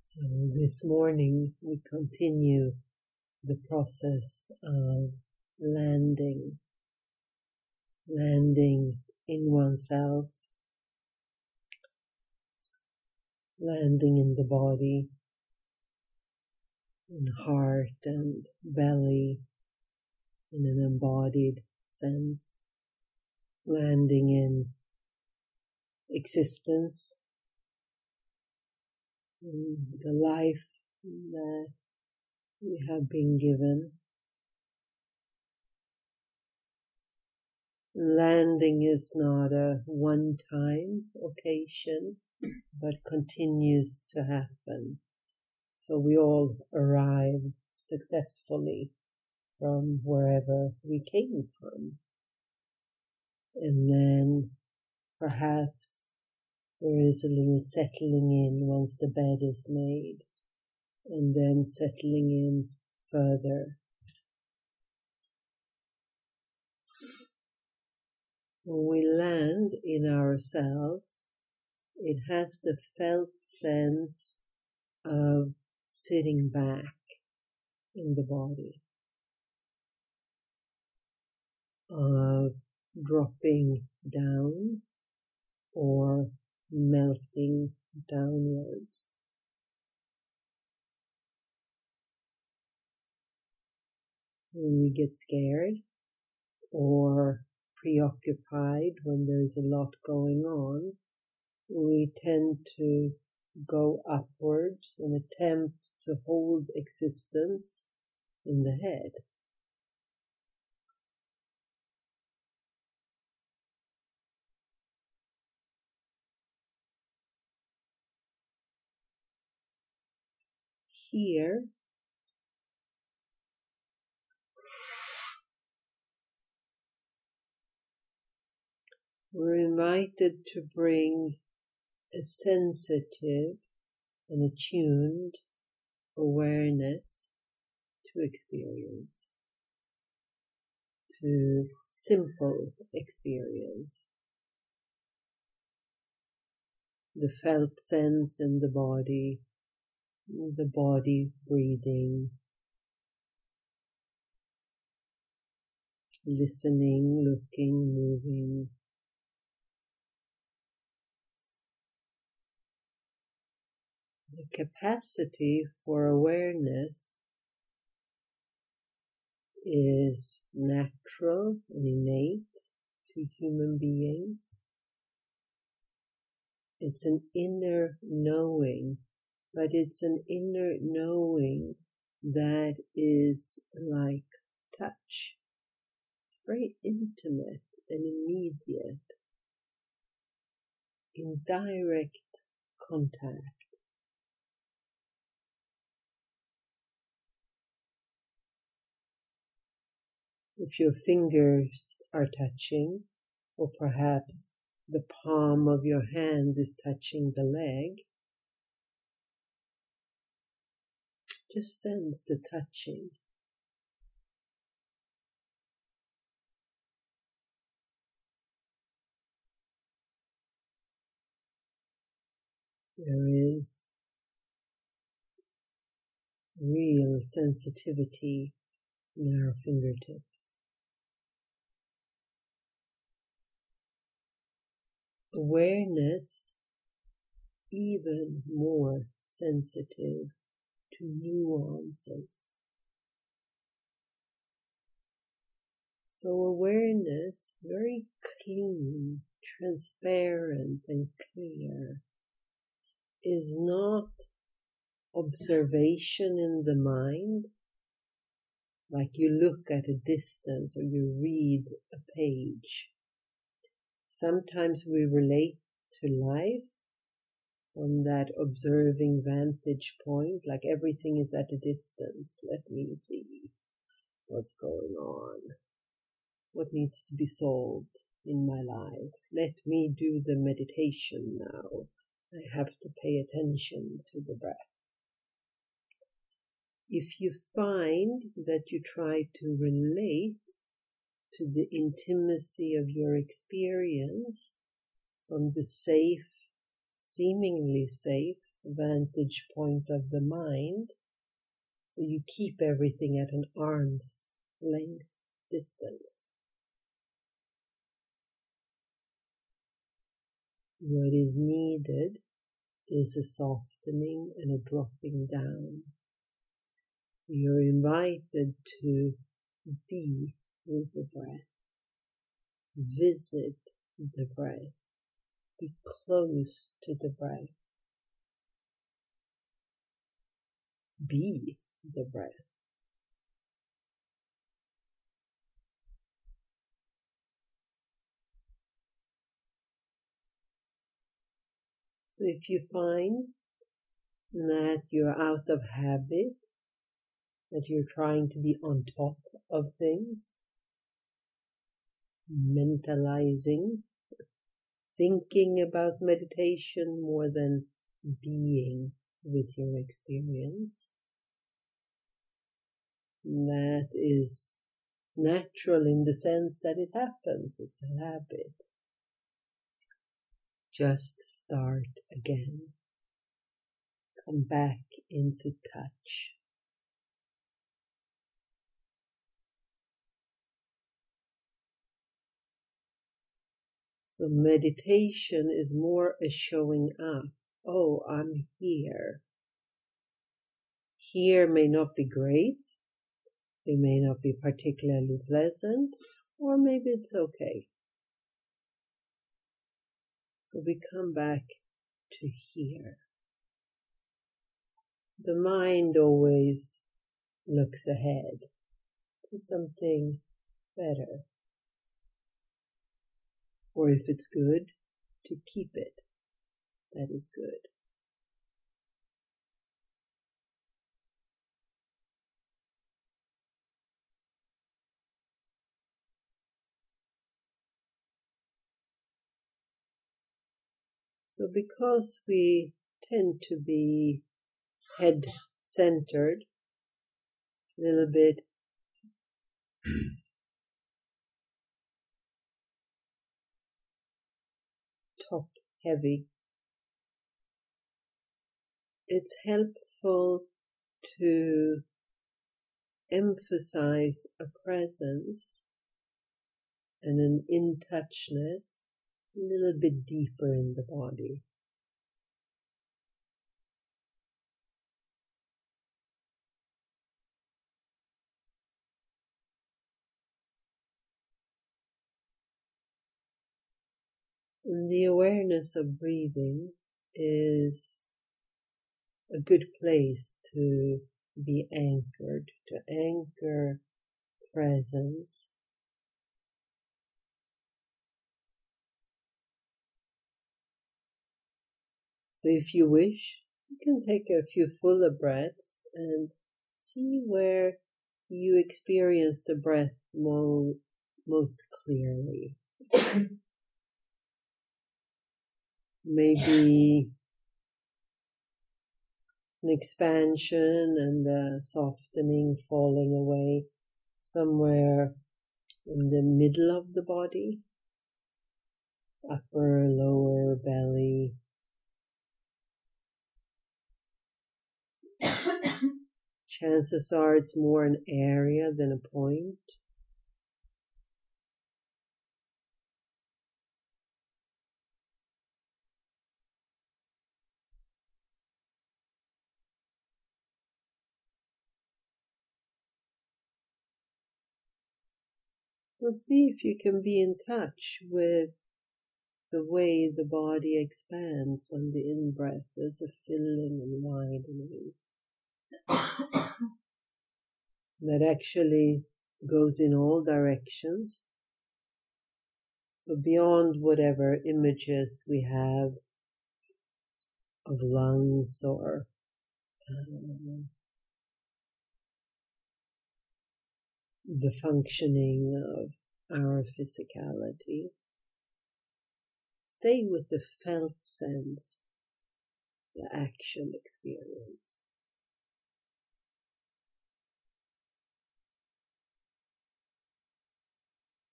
So this morning we continue the process of landing in oneself, landing in the body, in heart and belly, in an embodied sense, landing in existence, in the life that we have been given. Landing is not a one-time occasion, but continues to happen. So we all arrived successfully from wherever we came from. And then perhaps there is a little settling in once the bed is made, and then settling in further. When we land in ourselves, it has the felt sense of sitting back in the body, of dropping down or melting downwards. When we get scared or preoccupied, when there's a lot going on, we tend to go upwards and attempt to hold existence in the head. Here, we're invited to bring a sensitive and attuned awareness to experience, to simple experience. The felt sense in the body breathing, listening, looking, moving. The capacity for awareness is natural and innate to human beings. It's an inner knowing, but it's an inner knowing that is like touch. It's very intimate and immediate, in direct contact. If your fingers are touching, or perhaps the palm of your hand is touching the leg, just sense the touching. There is real sensitivity in our fingertips. Awareness even more sensitive to nuances. So awareness very clean, transparent and clear is not observation in the mind, like you look at a distance or you read a page. Sometimes we relate to life from that observing vantage point, like everything is at a distance. Let me see what's going on, what needs to be solved in my life. Let me do the meditation now. I have to pay attention to the breath. If you find that you try to relate to the intimacy of your experience from the safe seemingly safe vantage point of the mind. So you keep everything at an arm's length distance. What is needed is a softening and a dropping down. You're invited to be with the breath, visit the breath, be close to the breath, be the breath. So if you find that you're out of habit, that you're trying to be on top of things, mentalizing, thinking about meditation more than being with your experience, that is natural in the sense that it happens, it's a habit. Just start again. Come back into touch. So meditation is more a showing up. Oh, I'm here. Here may not be great. It may not be particularly pleasant, or maybe it's okay. So we come back to here. The mind always looks ahead to something better. Or if it's good, to keep it. That is good. So because we tend to be head-centered, a little bit top-heavy, it's helpful to emphasize a presence and an in-touchness a little bit deeper in the body. And the awareness of breathing is a good place to be anchored, to anchor presence. So if you wish, you can take a few fuller breaths and see where you experience the breath most clearly. Maybe an expansion and a softening, falling away somewhere in the middle of the body, upper, lower belly. Chances are it's more an area than a point. Well, see if you can be in touch with the way the body expands on the in-breath. There's a filling and widening that actually goes in all directions. So beyond whatever images we have of lungs or the functioning of our physicality, stay with the felt sense, the actual experience.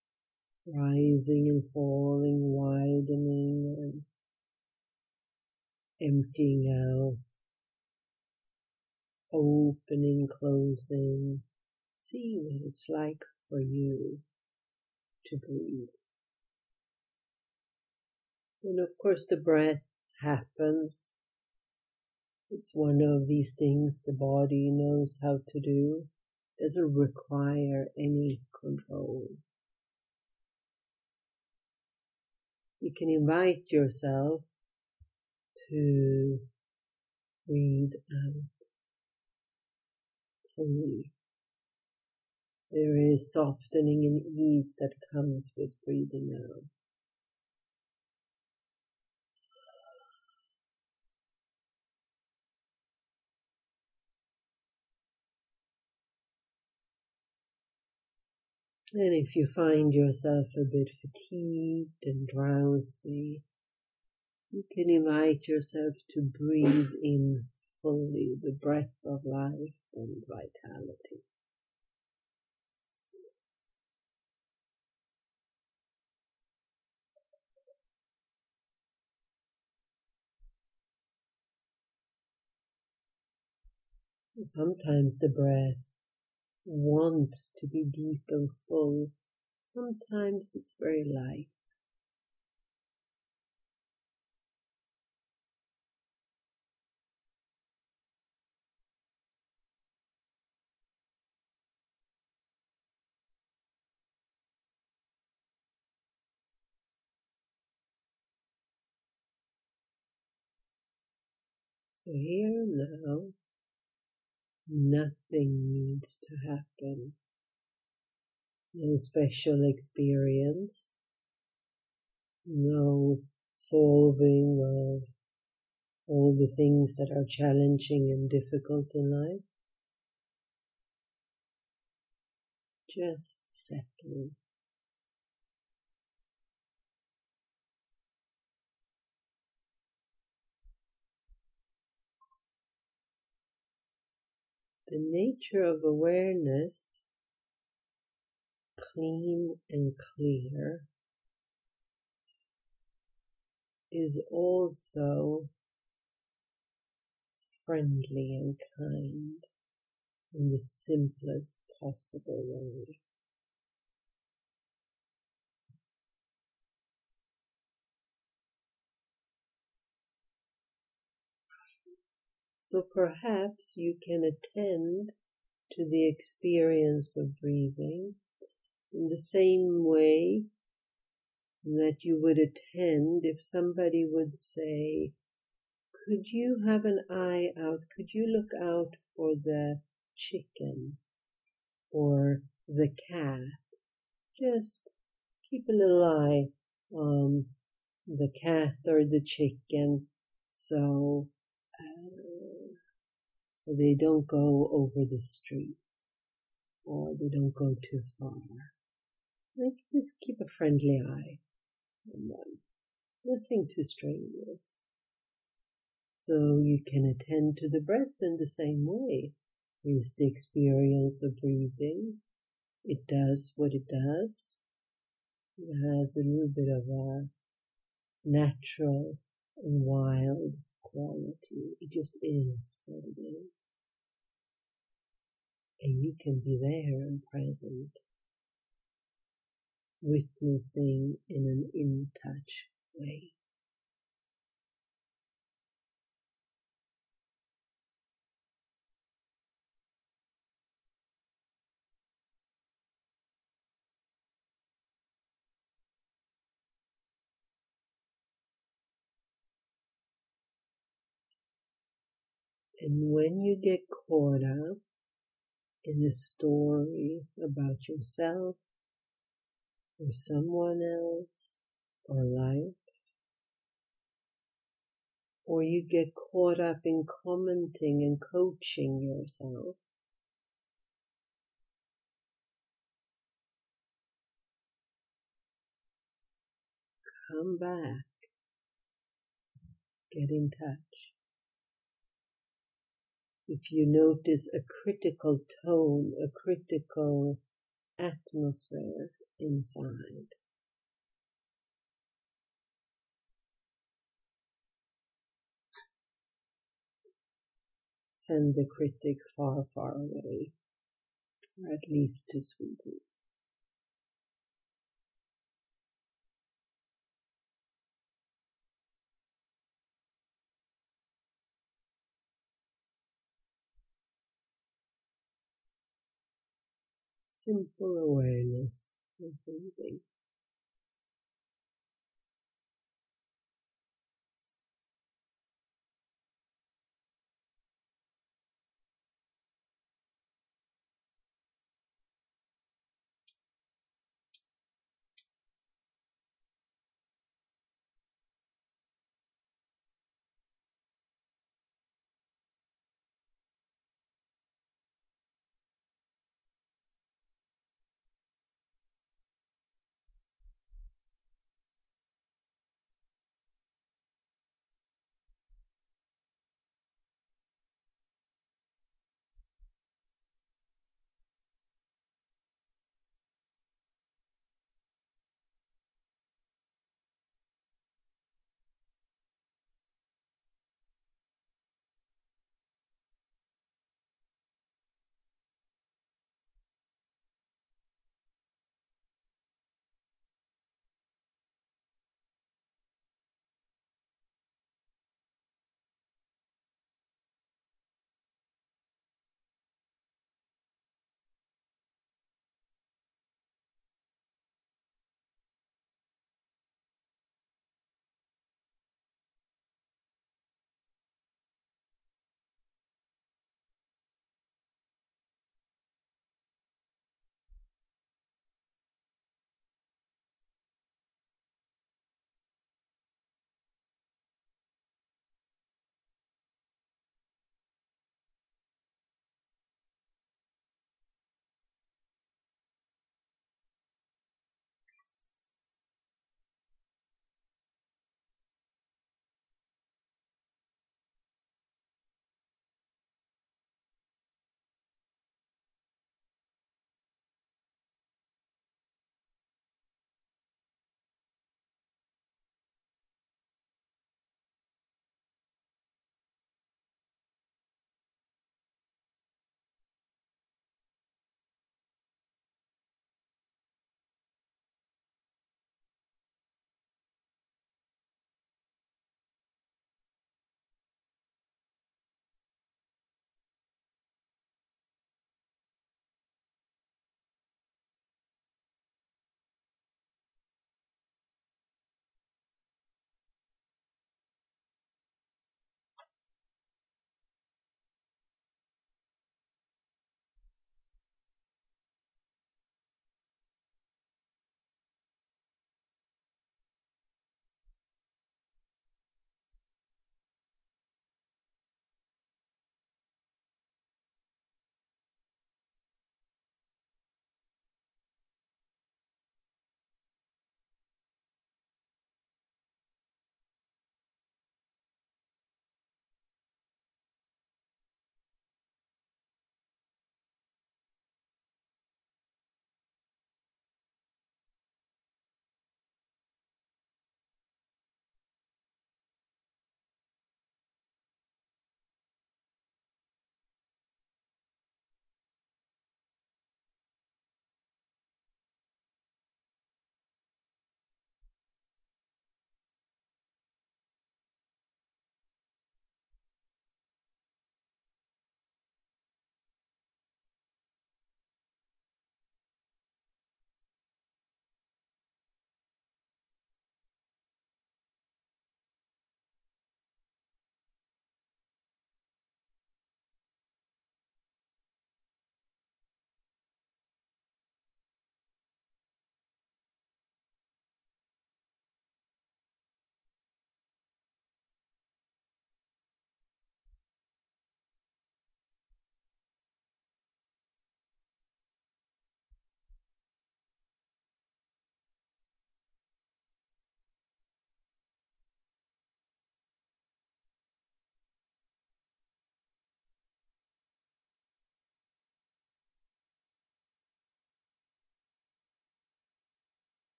Rising and falling, widening and emptying out, opening, closing. See what it's like for you to breathe. And of course the breath happens. It's one of these things the body knows how to do. Doesn't require any control. You can invite yourself to breathe out fully. There is softening and ease that comes with breathing out. And if you find yourself a bit fatigued and drowsy, you can invite yourself to breathe in fully the breath of life and vitality. Sometimes the breath wants to be deep and full. Sometimes it's very light. So here and now, nothing needs to happen. No special experience. No solving of all the things that are challenging and difficult in life. Just settle. The nature of awareness, clean and clear, is also friendly and kind in the simplest possible way. So perhaps you can attend to the experience of breathing in the same way that you would attend if somebody would say, could you have an eye out? Could you look out for the chicken or the cat? Just keep a little eye on the cat or the chicken so they don't go over the street or they don't go too far. Like just keep a friendly eye on them. Nothing too strenuous. So you can attend to the breath in the same way. Here's the experience of breathing. It does what it does. It has a little bit of a natural and wild quality. It just is what it is. And you can be there and present, witnessing in an in-touch way. And when you get caught up in a story about yourself or someone else or life, or you get caught up in commenting and coaching yourself, come back, get in touch. If you notice a critical tone, a critical atmosphere inside, send the critic far, far away, or at least to Sweden. Simple awareness of breathing.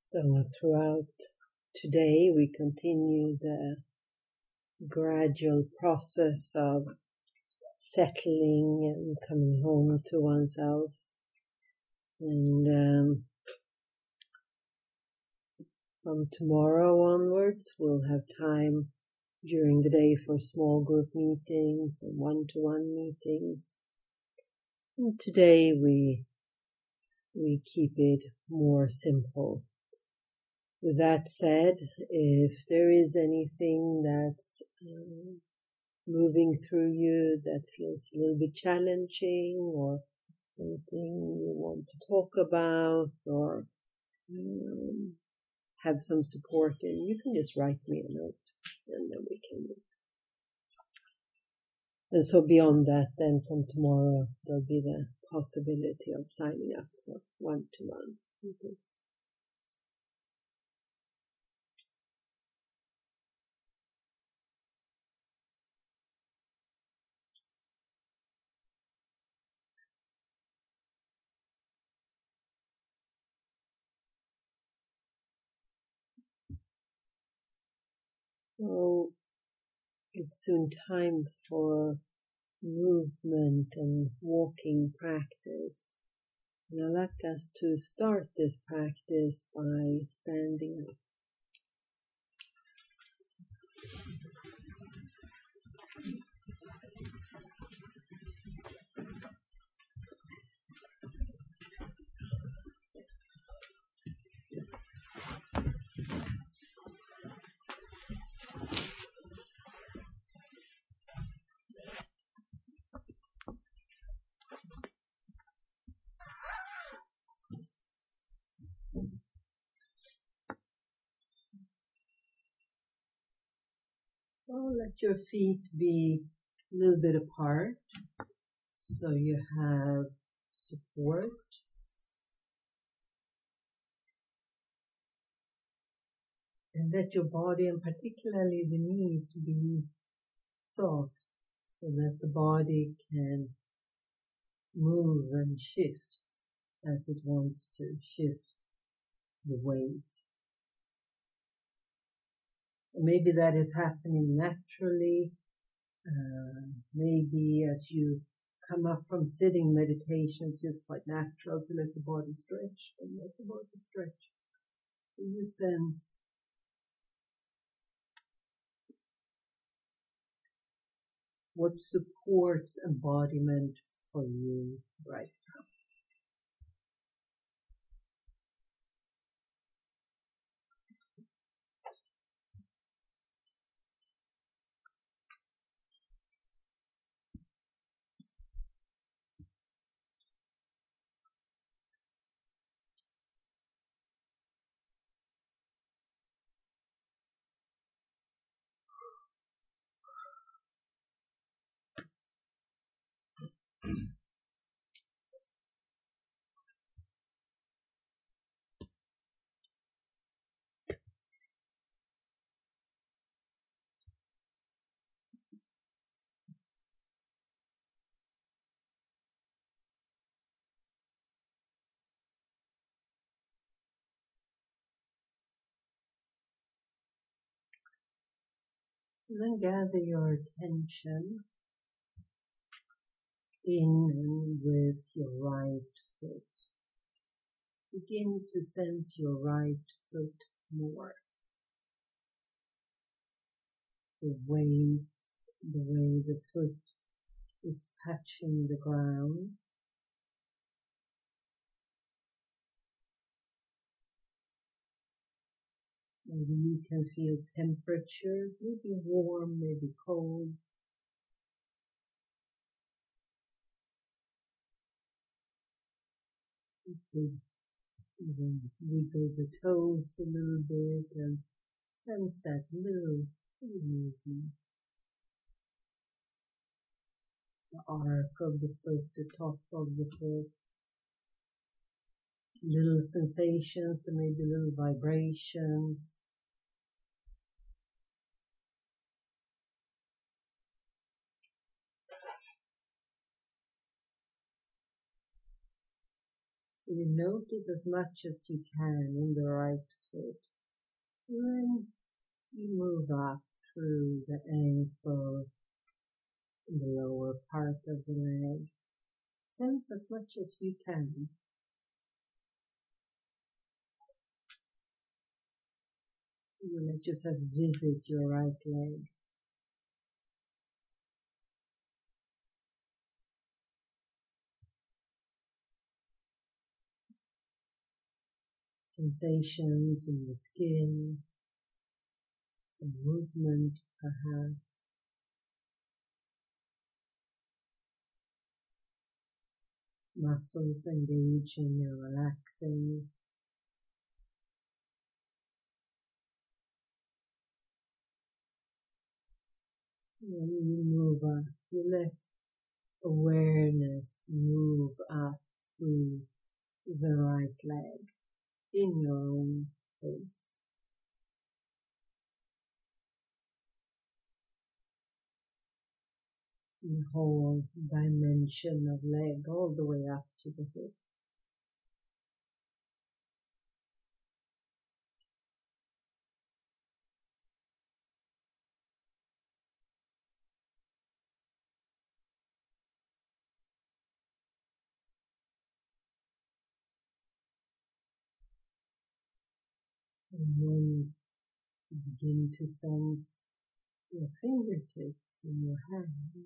So throughout today, we continue the gradual process of settling and coming home to oneself. And from tomorrow onwards, we'll have time during the day for small group meetings and one-to-one meetings. And today we keep it more simple. With that said, if there is anything that's moving through you that feels a little bit challenging, or something you want to talk about, or have some support in, you can just write me a note and then we can meet. And so beyond that, then from tomorrow, there'll be the possibility of signing up for one-to-one meetings. So it's soon time for movement and walking practice. And I'd like us to start this practice by standing up. So let your feet be a little bit apart so you have support. And let your body, and particularly the knees, be soft so that the body can move and shift as it wants to shift the weight. Maybe that is happening naturally. Maybe as you come up from sitting meditation, it's just quite natural to let the body stretch and let the body stretch. So you sense what supports embodiment for you right now. And then gather your attention in and with your right foot. Begin to sense your right foot more. The weight, the way the foot is touching the ground. Maybe you can feel temperature, maybe warm, maybe cold. You could even wiggle the toes a little bit and sense that little movement. The arc of the foot, the top of the foot. Little sensations, there may be little vibrations. So you notice as much as you can in the right foot. And then you move up through the ankle, the lower part of the leg. Sense as much as you can. You let yourself visit your right leg. Sensations in the skin, some movement perhaps. Muscles engaging and relaxing. When you move up, you let awareness move up through the right leg in your own pace. The whole dimension of leg all the way up to the hip. And then you begin to sense your fingertips in your hand.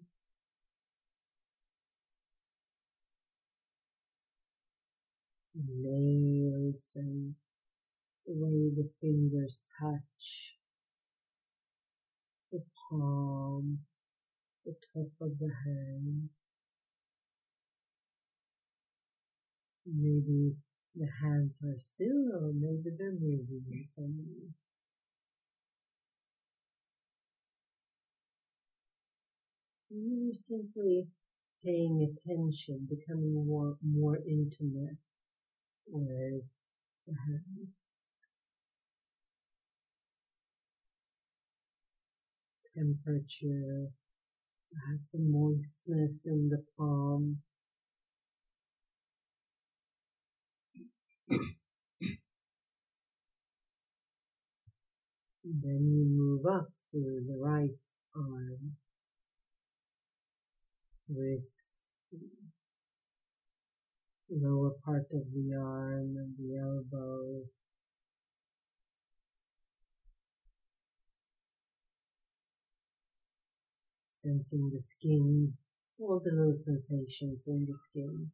Nails and the way the fingers touch the palm, the top of the hand. Maybe the hands are still, or maybe they're moving in some way. You're simply paying attention, becoming more intimate with the hand. Temperature, perhaps a moistness in the palm. And then you move up through the right arm, wrist, lower part of the arm and the elbow. Sensing the skin, all the little sensations in the skin.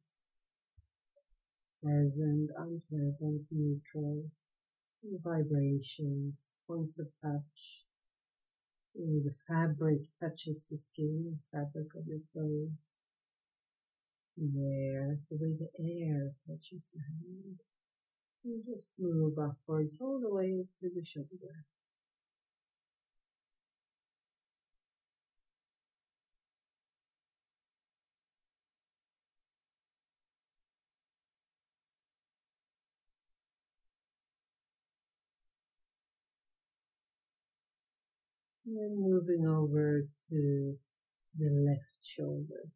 Pleasant, unpleasant, neutral, vibrations, points of touch. The fabric touches the skin, the fabric of your clothes. The way the air touches the hand. You just move upwards all the way to the shoulder. And then moving over to the left shoulder.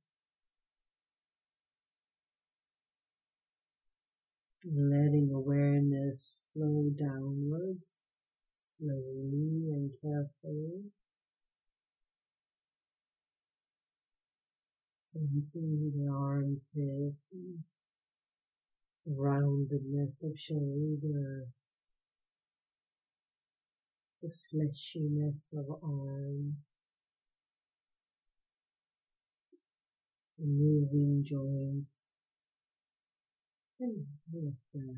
Letting awareness flow downwards, slowly and carefully. Sensing the armpit, the roundedness of shoulder, the fleshiness of arm, the moving joints, and let the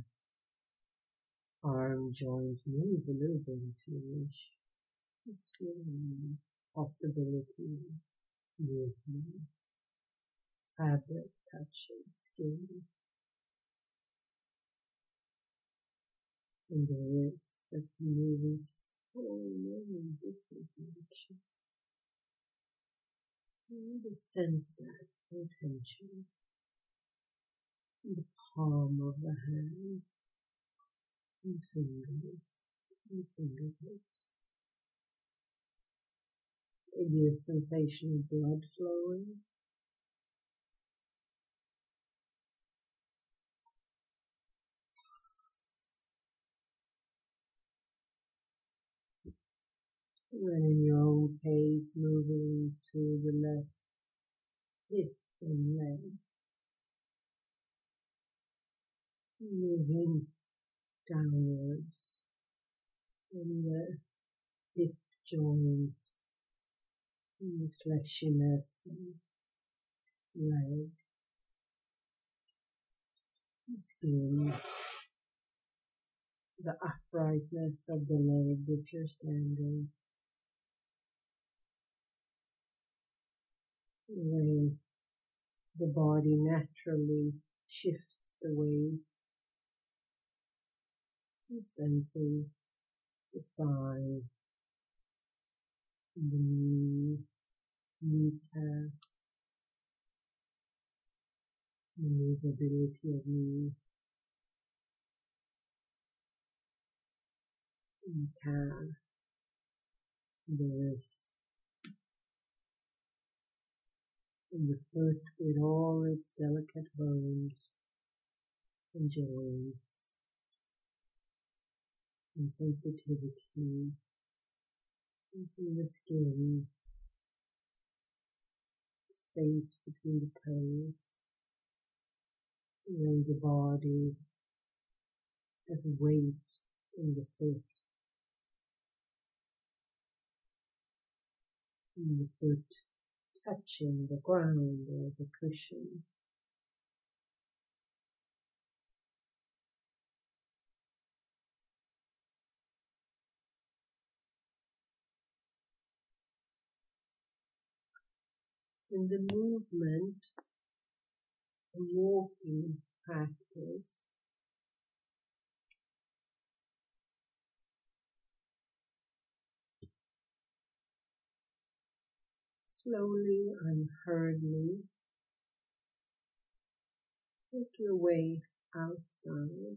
arm joint move a little bit if you wish. Just feeling possibility, movement, fabric touching skin, and the wrist that can move in so many different directions. And sense that, pay attention. In the palm of the hand, and fingers, and fingertips. Maybe a sensation of blood flowing. And in your own pace, moving to the left hip and leg. Moving downwards in the hip joint, in the fleshiness of leg, the skin, the uprightness of the leg if you're standing. When the body naturally shifts the weight, sensing the thigh, the knee, kneecap, the movability of knee, the calf, the wrist, and the foot with all its delicate bones and joints and sensitivity, sensing the skin, space between the toes, and the body has weight in the foot, and the foot touching the ground or the cushion. In the movement, the walking practice, slowly and hurriedly take your way outside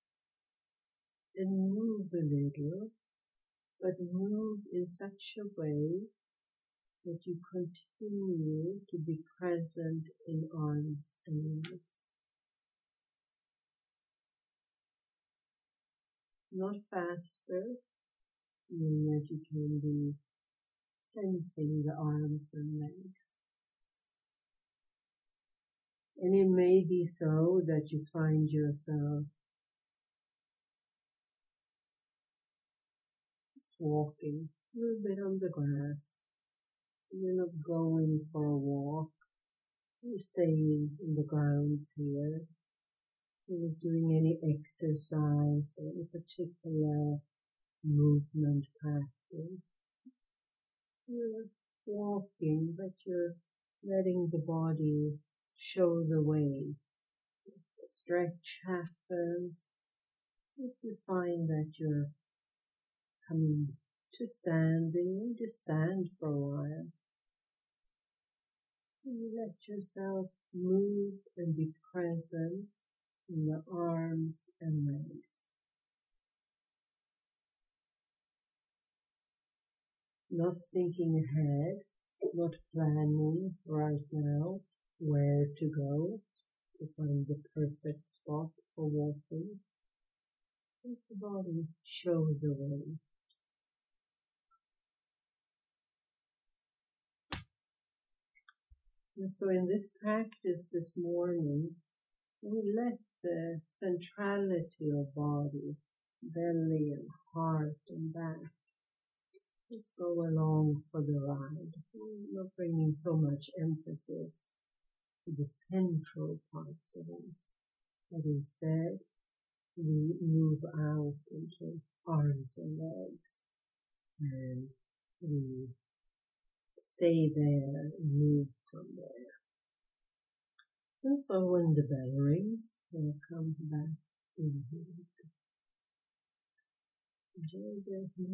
and move a little, but move in such a way that you continue to be present in arms and legs. Not faster, meaning that you can be sensing the arms and legs. And it may be so that you find yourself just walking a little bit on the grass. So you're not going for a walk, you're staying in the grounds here. You're not doing any exercise or any particular movement practice. You're walking, but you're letting the body show the way. If a stretch happens, if you find that you're coming to standing, just stand for a while. So you let yourself move and be present in the arms and legs. Not thinking ahead, not planning right now where to go to find the perfect spot for walking. Let the body show the way. And so in this practice this morning, we let the centrality of body, belly and heart and back, just go along for the ride. We're not bringing so much emphasis to the central parts of us, but instead we move out into arms and legs, and we stay there and move from there. And so when the bell rings, we'll come back in here. Enjoy the